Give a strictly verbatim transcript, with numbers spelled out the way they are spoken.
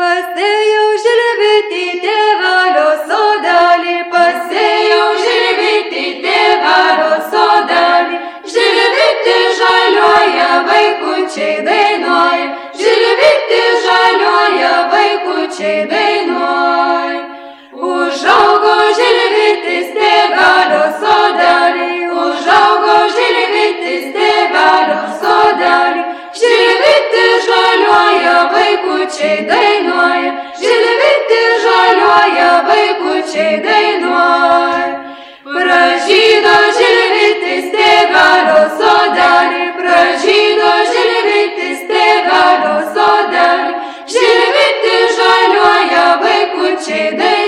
Pasėjau žilvitį tėvelio sodelį, pasėjau žilvitį tėvelio sodelį. Žilvitį žaliuoja, vaikučiai dainuoja, žilvitį žaliuoja, vaikučiai dainuoja. Užaugo žilvitis tėvelio sodelį, užaugo žilvitis tėvelio sodelį. Žilvitis žaliuoja, vaikučiai dainuoja, žilvitis žaliuoja, vaikučiai dainuoja. Pražydo žilvitis tėvelio sodelį, pražydo žilvitis tėvelio sodelį. Žilvitis žaliuoja, vaikučiai dainuoja.